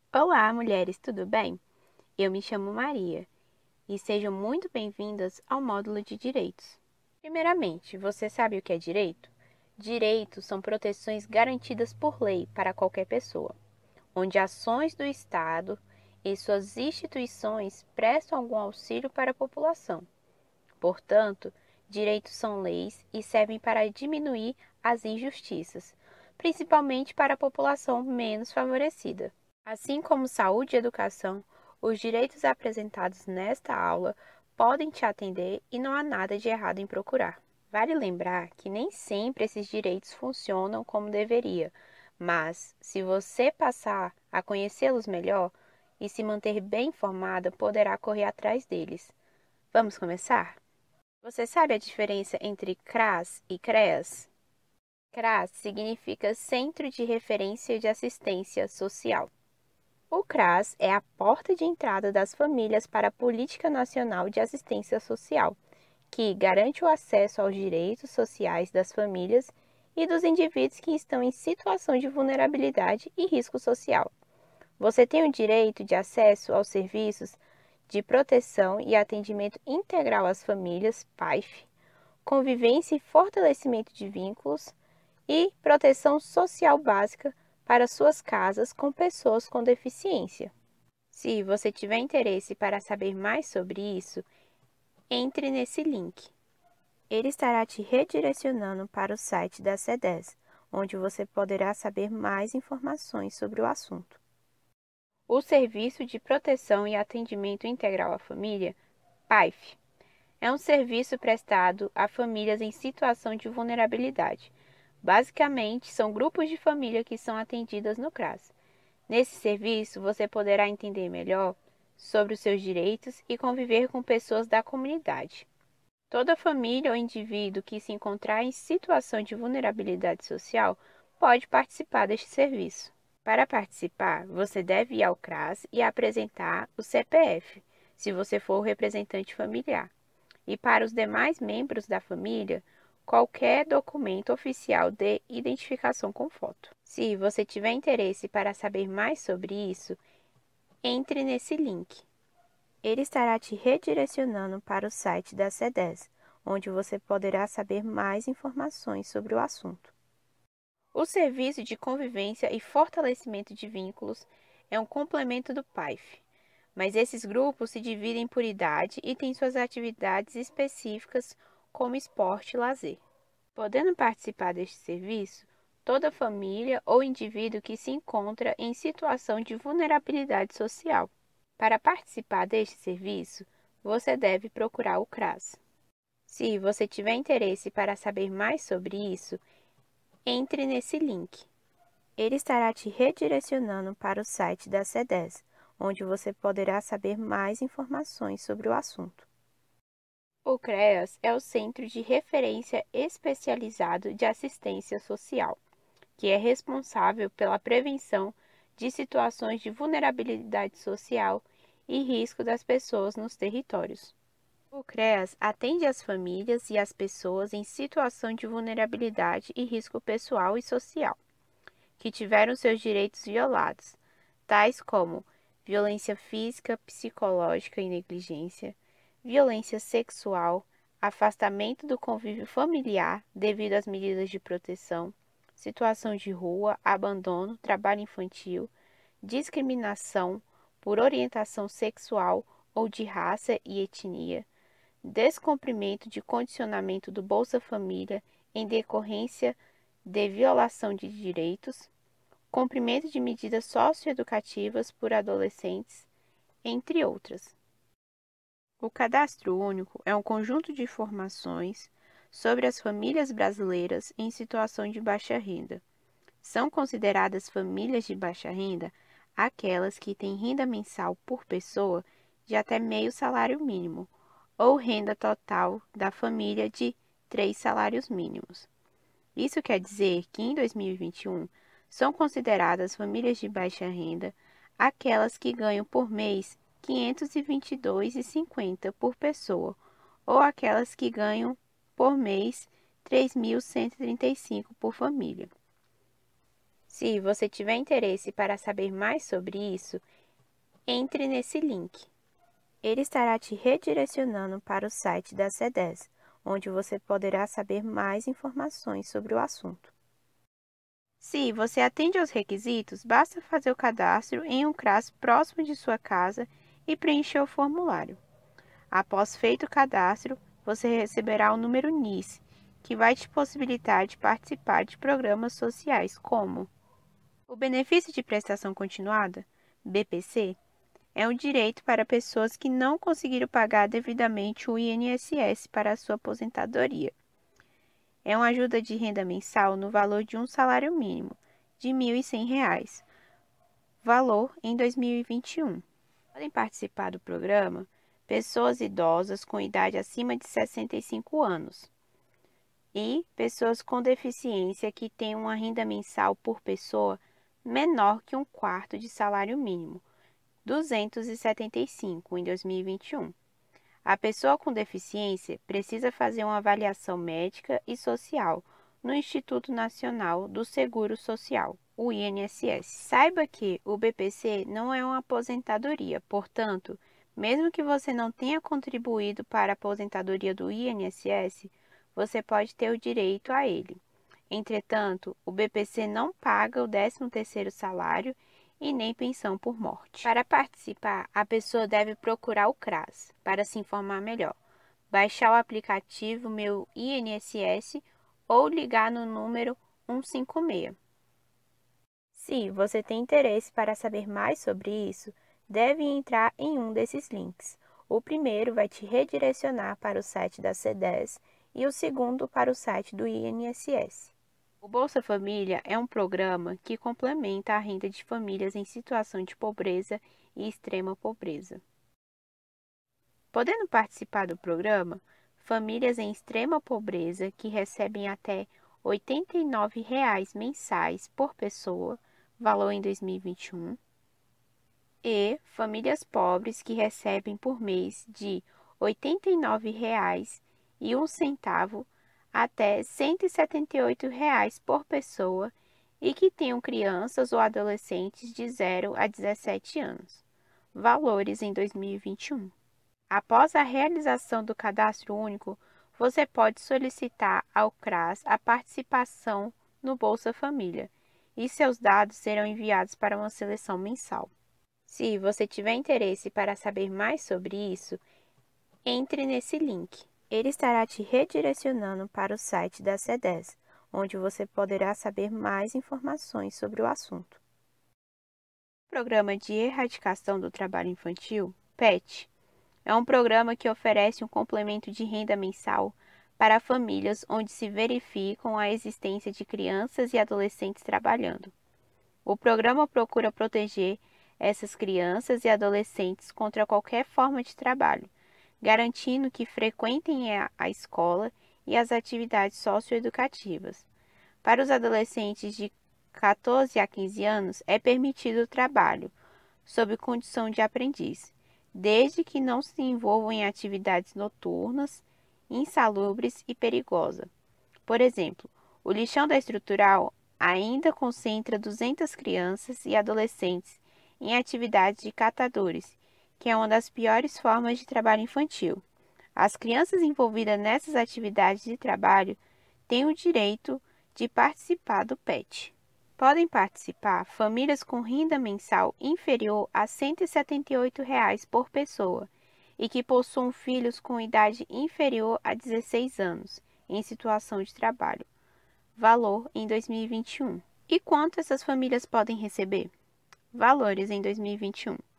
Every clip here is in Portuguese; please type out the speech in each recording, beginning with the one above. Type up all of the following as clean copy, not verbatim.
Olá, mulheres, tudo bem? Eu me chamo Maria e sejam muito bem-vindas ao módulo de Direitos. Primeiramente, você sabe o que é direito? Direitos são proteções garantidas por lei para qualquer pessoa, onde ações do Estado e suas instituições prestam algum auxílio para a população. Portanto, direitos são leis e servem para diminuir as injustiças, principalmente para a população menos favorecida. Assim como saúde e educação, os direitos apresentados nesta aula podem te atender e não há nada de errado em procurar. Vale lembrar que nem sempre esses direitos funcionam como deveria, mas se você passar a conhecê-los melhor e se manter bem informada, poderá correr atrás deles. Vamos começar? Você sabe a diferença entre CRAS e CREAS? CRAS significa Centro de Referência de Assistência Social. O CRAS é a porta de entrada das famílias para a Política Nacional de Assistência Social, que garante o acesso aos direitos sociais das famílias e dos indivíduos que estão em situação de vulnerabilidade e risco social. Você tem o direito de acesso aos serviços de proteção e atendimento integral às famílias, PAIF, convivência e fortalecimento de vínculos e proteção social básica para suas casas com pessoas com deficiência. Se você tiver interesse para saber mais sobre isso, entre nesse link. Ele estará te redirecionando para o site da CEDES, onde você poderá saber mais informações sobre o assunto. O Serviço de Proteção e Atendimento Integral à Família, PAIF, é um serviço prestado a famílias em situação de vulnerabilidade. Basicamente, são grupos de família que são atendidas no CRAS. Nesse serviço, você poderá entender melhor sobre os seus direitos e conviver com pessoas da comunidade. Toda família ou indivíduo que se encontrar em situação de vulnerabilidade social pode participar deste serviço. Para participar, você deve ir ao CRAS e apresentar o CPF, se você for o representante familiar. E para os demais membros da família, qualquer documento oficial de identificação com foto. Se você tiver interesse para saber mais sobre isso, entre nesse link. Ele estará te redirecionando para o site da CEDES, onde você poderá saber mais informações sobre o assunto. O Serviço de Convivência e Fortalecimento de Vínculos é um complemento do PAIF, mas esses grupos se dividem por idade e têm suas atividades específicas como esporte e lazer. Podendo participar deste serviço, toda família ou indivíduo que se encontra em situação de vulnerabilidade social. Para participar deste serviço, você deve procurar o CRAS. Se você tiver interesse para saber mais sobre isso, entre nesse link. Ele estará te redirecionando para o site da CEDES, onde você poderá saber mais informações sobre o assunto. O CREAS é o Centro de Referência Especializado de Assistência Social, que é responsável pela prevenção de situações de vulnerabilidade social e risco das pessoas nos territórios. O CREAS atende as famílias e as pessoas em situação de vulnerabilidade e risco pessoal e social, que tiveram seus direitos violados, tais como violência física, psicológica e negligência, violência sexual, afastamento do convívio familiar devido às medidas de proteção, situação de rua, abandono, trabalho infantil, discriminação por orientação sexual ou de raça e etnia, descumprimento de condicionamento do Bolsa Família em decorrência de violação de direitos, cumprimento de medidas socioeducativas por adolescentes, entre outras. O Cadastro Único é um conjunto de informações sobre as famílias brasileiras em situação de baixa renda. São consideradas famílias de baixa renda aquelas que têm renda mensal por pessoa de até meio salário mínimo, ou renda total da família de 3 salários mínimos. Isso quer dizer que em 2021 são consideradas famílias de baixa renda aquelas que ganham por mês R$ 522,50 por pessoa, ou aquelas que ganham por mês R$ 3.135 por família. Se você tiver interesse para saber mais sobre isso, entre nesse link. Ele estará te redirecionando para o site da CEDES, onde você poderá saber mais informações sobre o assunto. Se você atende aos requisitos, basta fazer o cadastro em um CRAS próximo de sua casa e preencher o formulário. Após feito o cadastro, você receberá o número NIS, que vai te possibilitar de participar de programas sociais como o Benefício de Prestação Continuada, BPC, é um direito para pessoas que não conseguiram pagar devidamente o INSS para a sua aposentadoria. É uma ajuda de renda mensal no valor de um salário mínimo, de R$ 1.100, valor em 2021. Podem participar do programa pessoas idosas com idade acima de 65 anos e pessoas com deficiência que têm uma renda mensal por pessoa menor que um quarto de salário mínimo, 275 em 2021. A pessoa com deficiência precisa fazer uma avaliação médica e social no Instituto Nacional do Seguro Social, o INSS. Saiba que o BPC não é uma aposentadoria, portanto, mesmo que você não tenha contribuído para a aposentadoria do INSS, você pode ter o direito a ele. Entretanto, o BPC não paga o 13º salário e nem pensão por morte. Para participar, a pessoa deve procurar o CRAS para se informar melhor, baixar o aplicativo Meu INSS ou ligar no número 156. Se você tem interesse para saber mais sobre isso, deve entrar em um desses links. O primeiro vai te redirecionar para o site da CEDES e o segundo para o site do INSS. O Bolsa Família é um programa que complementa a renda de famílias em situação de pobreza e extrema pobreza. Podendo participar do programa, famílias em extrema pobreza que recebem até R$ 89,00 mensais por pessoa, valor em 2021, e famílias pobres que recebem por mês de R$ 89,01 até R$ 178,00 por pessoa e que tenham crianças ou adolescentes de 0 a 17 anos. Valores em 2021. Após a realização do cadastro único, você pode solicitar ao CRAS a participação no Bolsa Família e seus dados serão enviados para uma seleção mensal. Se você tiver interesse para saber mais sobre isso, entre nesse link. Ele estará te redirecionando para o site da CEDES, onde você poderá saber mais informações sobre o assunto. O Programa de Erradicação do Trabalho Infantil, PET, é um programa que oferece um complemento de renda mensal para famílias onde se verificam a existência de crianças e adolescentes trabalhando. O programa procura proteger essas crianças e adolescentes contra qualquer forma de trabalho, garantindo que frequentem a escola e as atividades socioeducativas. Para os adolescentes de 14 a 15 anos, é permitido o trabalho, sob condição de aprendiz, desde que não se envolvam em atividades noturnas, insalubres e perigosas. Por exemplo, o lixão da estrutural ainda concentra 200 crianças e adolescentes em atividades de catadores, que é uma das piores formas de trabalho infantil. As crianças envolvidas nessas atividades de trabalho têm o direito de participar do PET. Podem participar famílias com renda mensal inferior a R$ 178,00 por pessoa e que possuam filhos com idade inferior a 16 anos em situação de trabalho. Valor em 2021. E quanto essas famílias podem receber? Valores em 2021. R$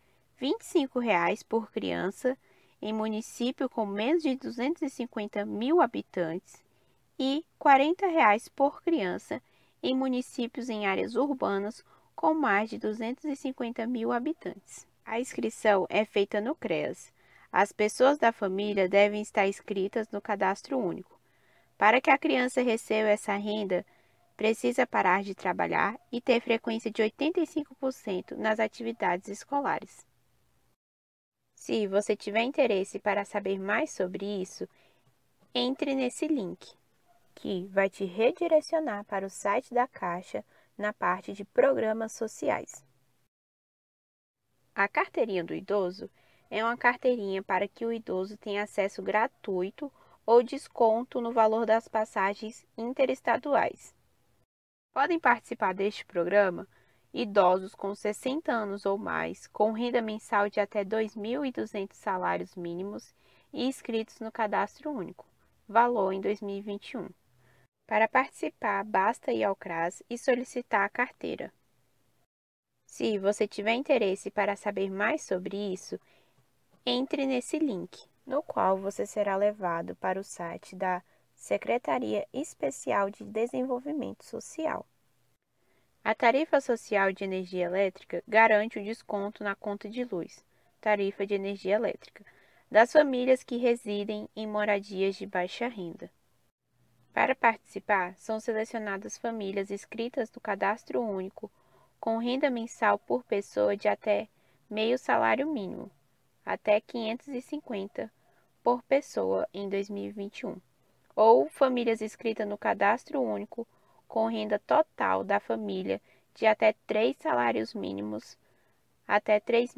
25,00 por criança em município com menos de 250 mil habitantes e R$ 40,00 por criança em municípios em áreas urbanas com mais de 250 mil habitantes. A inscrição é feita no CREAS. As pessoas da família devem estar inscritas no cadastro único. Para que a criança receba essa renda, precisa parar de trabalhar e ter frequência de 85% nas atividades escolares. Se você tiver interesse para saber mais sobre isso, entre nesse link, que vai te redirecionar para o site da Caixa na parte de programas sociais. A carteirinha do idoso é uma carteirinha para que o idoso tenha acesso gratuito ou desconto no valor das passagens interestaduais. Podem participar deste programa idosos com 60 anos ou mais, com renda mensal de até 2.200 salários mínimos e inscritos no Cadastro Único, valor em 2021. Para participar, basta ir ao CRAS e solicitar a carteira. Se você tiver interesse para saber mais sobre isso, entre nesse link, no qual você será levado para o site da Secretaria Especial de Desenvolvimento Social. A tarifa social de energia elétrica garante o desconto na conta de luz, tarifa de energia elétrica, das famílias que residem em moradias de baixa renda. Para participar, são selecionadas famílias inscritas no Cadastro Único, com renda mensal por pessoa de até meio salário mínimo, até 550 por pessoa em 2021, ou famílias inscritas no Cadastro Único com renda total da família de até 3 salários mínimos, até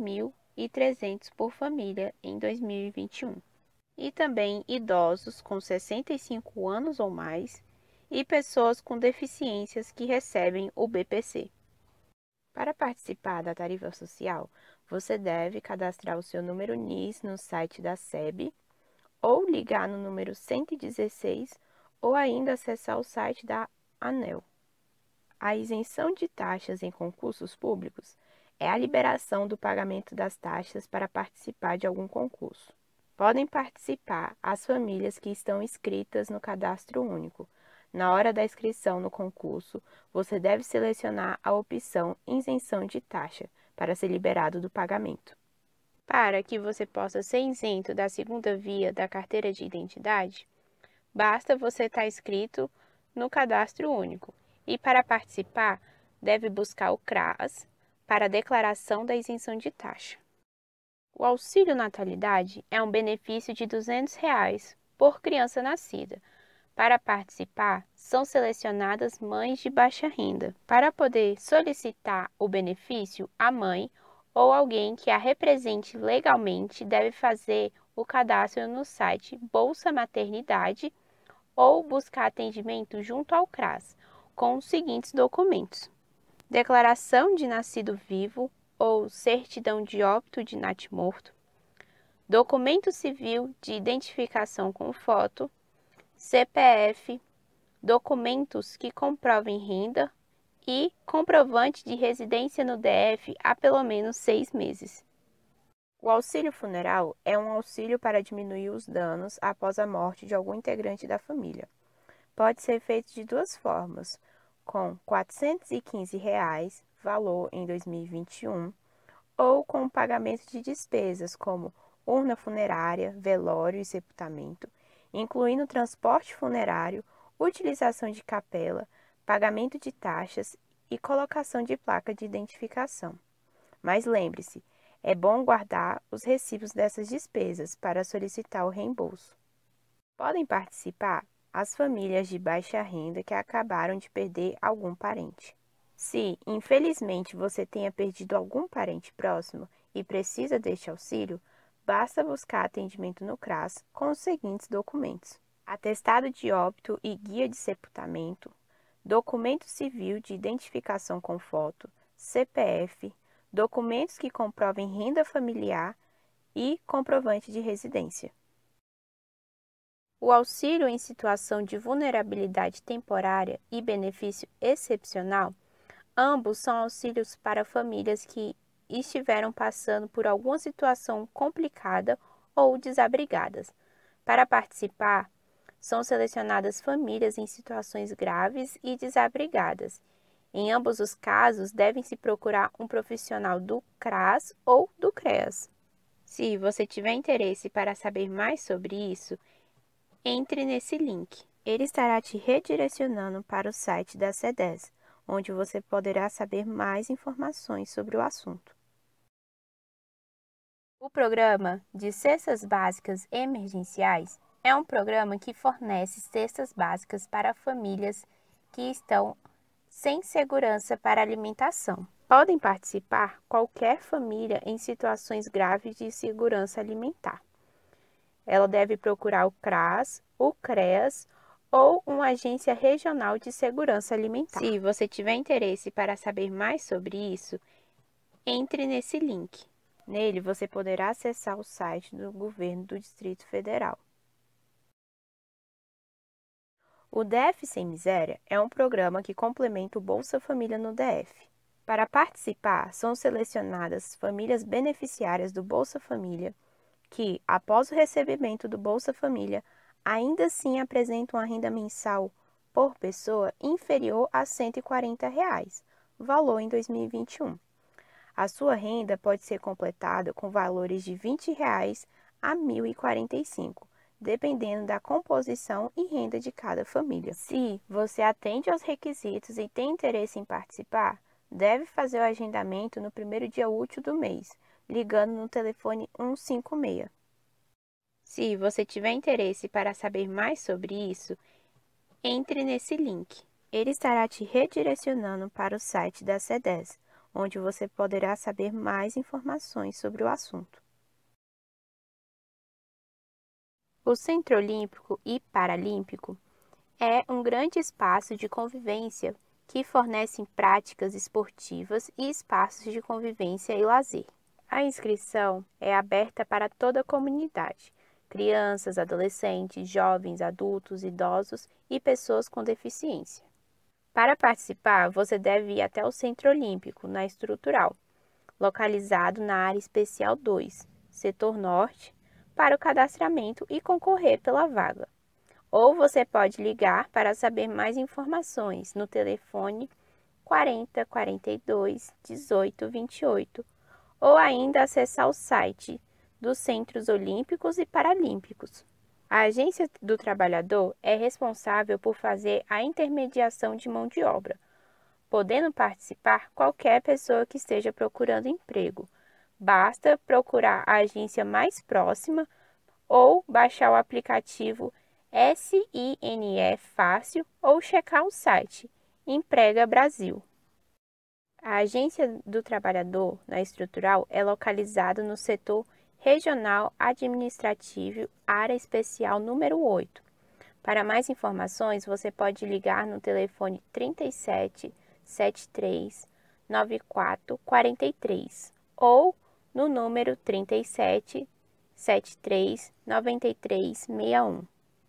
3.300 por família em 2021. E também idosos com 65 anos ou mais e pessoas com deficiências que recebem o BPC. Para participar da tarifa social, você deve cadastrar o seu número NIS no site da SEB ou ligar no número 116 ou ainda acessar o site da ANEEL. A isenção de taxas em concursos públicos é a liberação do pagamento das taxas para participar de algum concurso. Podem participar as famílias que estão inscritas no Cadastro Único. Na hora da inscrição no concurso, você deve selecionar a opção Isenção de taxa para ser liberado do pagamento. Para que você possa ser isento da segunda via da carteira de identidade, basta você estar inscrito no Cadastro Único. E para participar, deve buscar o CRAS para a declaração da isenção de taxa. O auxílio natalidade é um benefício de R$ 200 por criança nascida. Para participar, são selecionadas mães de baixa renda. Para poder solicitar o benefício, a mãe ou alguém que a represente legalmente deve fazer o cadastro no site Bolsa Maternidade ou buscar atendimento junto ao CRAS, com os seguintes documentos: declaração de nascido vivo ou certidão de óbito de natimorto, documento civil de identificação com foto, CPF, documentos que comprovem renda e comprovante de residência no DF há pelo menos 6 meses. O auxílio funeral é um auxílio para diminuir os danos após a morte de algum integrante da família. Pode ser feito de duas formas, com R$ 415, valor em 2021, ou com o pagamento de despesas como urna funerária, velório e sepultamento, incluindo transporte funerário, utilização de capela, pagamento de taxas e colocação de placa de identificação. Mas lembre-se, é bom guardar os recibos dessas despesas para solicitar o reembolso. Podem participar as famílias de baixa renda que acabaram de perder algum parente. Se, infelizmente, você tenha perdido algum parente próximo e precisa deste auxílio, basta buscar atendimento no CRAS com os seguintes documentos: atestado de óbito e guia de sepultamento, documento civil de identificação com foto, CPF, documentos que comprovem renda familiar e comprovante de residência. O auxílio em situação de vulnerabilidade temporária e benefício excepcional, ambos são auxílios para famílias que estiveram passando por alguma situação complicada ou desabrigadas. Para participar, são selecionadas famílias em situações graves e desabrigadas. Em ambos os casos, devem-se procurar um profissional do CRAS ou do CREAS. Se você tiver interesse para saber mais sobre isso, entre nesse link. Ele estará te redirecionando para o site da CEDES, onde você poderá saber mais informações sobre o assunto. O Programa de Cestas Básicas Emergenciais é um programa que fornece cestas básicas para famílias que estão sem segurança para alimentação. Podem participar qualquer família em situações graves de segurança alimentar. Ela deve procurar o CRAS, o CREAS ou uma agência regional de segurança alimentar. Se você tiver interesse para saber mais sobre isso, entre nesse link. Nele você poderá acessar o site do governo do Distrito Federal. O DF Sem Miséria é um programa que complementa o Bolsa Família no DF. Para participar, são selecionadas famílias beneficiárias do Bolsa Família que, após o recebimento do Bolsa Família, ainda assim apresentam uma renda mensal por pessoa inferior a R$ 140, valor em 2021. A sua renda pode ser completada com valores de R$ 20 a R$ 1.045, dependendo da composição e renda de cada família. Se você atende aos requisitos e tem interesse em participar, deve fazer o agendamento no primeiro dia útil do mês, ligando no telefone 156. Se você tiver interesse para saber mais sobre isso, entre nesse link. Ele estará te redirecionando para o site da CEDES, onde você poderá saber mais informações sobre o assunto. O Centro Olímpico e Paralímpico é um grande espaço de convivência que fornece práticas esportivas e espaços de convivência e lazer. A inscrição é aberta para toda a comunidade, crianças, adolescentes, jovens, adultos, idosos e pessoas com deficiência. Para participar, você deve ir até o Centro Olímpico, na Estrutural, localizado na Área Especial 2, Setor Norte, para o cadastramento e concorrer pela vaga. Ou você pode ligar para saber mais informações no telefone 40 42 18 28 ou ainda acessar o site dos Centros Olímpicos e Paralímpicos. A Agência do Trabalhador é responsável por fazer a intermediação de mão de obra, podendo participar qualquer pessoa que esteja procurando emprego. Basta procurar a agência mais próxima ou baixar o aplicativo SINE Fácil ou checar o site Emprega Brasil. A Agência do Trabalhador na Estrutural é localizada no setor regional administrativo, área especial número 8. Para mais informações, você pode ligar no telefone 37 73 94 43 ou no número 37 73 93 61.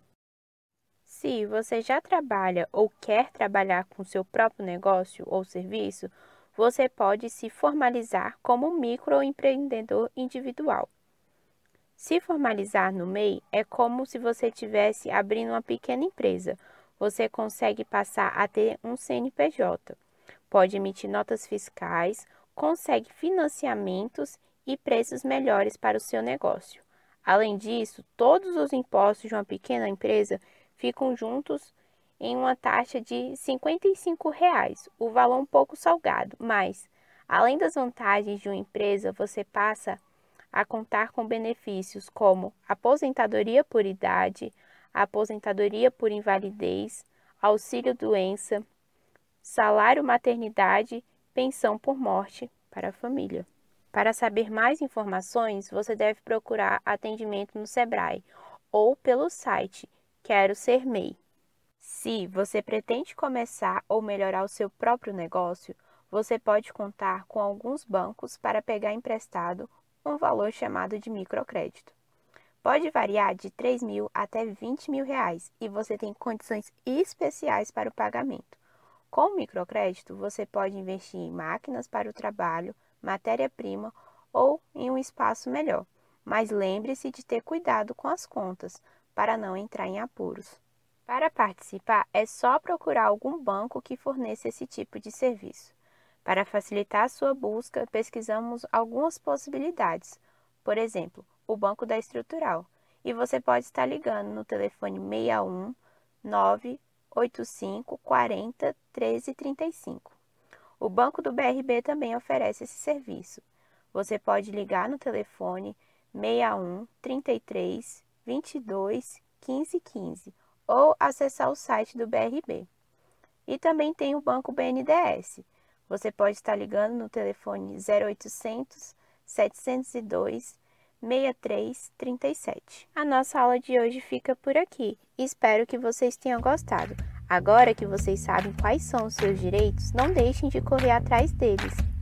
Se você já trabalha ou quer trabalhar com seu próprio negócio ou serviço, você pode se formalizar como microempreendedor individual. Se formalizar no MEI é como se você estivesse abrindo uma pequena empresa. Você consegue passar a ter um CNPJ, pode emitir notas fiscais, consegue financiamentos e preços melhores para o seu negócio. Além disso, todos os impostos de uma pequena empresa ficam juntos em uma taxa de R$ 55, o valor um pouco salgado, mas, além das vantagens de uma empresa, você passa a contar com benefícios como aposentadoria por idade, aposentadoria por invalidez, auxílio-doença, salário maternidade, pensão por morte para a família. Para saber mais informações, você deve procurar atendimento no Sebrae ou pelo site Quero Ser MEI. Se você pretende começar ou melhorar o seu próprio negócio, você pode contar com alguns bancos para pegar emprestado um valor chamado de microcrédito. Pode variar de R$ 3.000 até R$ 20.000 e você tem condições especiais para o pagamento. Com o microcrédito, você pode investir em máquinas para o trabalho, matéria-prima ou em um espaço melhor. Mas lembre-se de ter cuidado com as contas, para não entrar em apuros. Para participar, é só procurar algum banco que forneça esse tipo de serviço. Para facilitar a sua busca, pesquisamos algumas possibilidades. Por exemplo, o Banco da Estrutural. E você pode estar ligando no telefone 61 985 40 13 35. O Banco do BRB também oferece esse serviço. Você pode ligar no telefone 61 33 22 15 15 ou acessar o site do BRB. E também tem o Banco BNDES. Você pode estar ligando no telefone 0800 702 6337. A nossa aula de hoje fica por aqui. Espero que vocês tenham gostado. Agora que vocês sabem quais são os seus direitos, não deixem de correr atrás deles.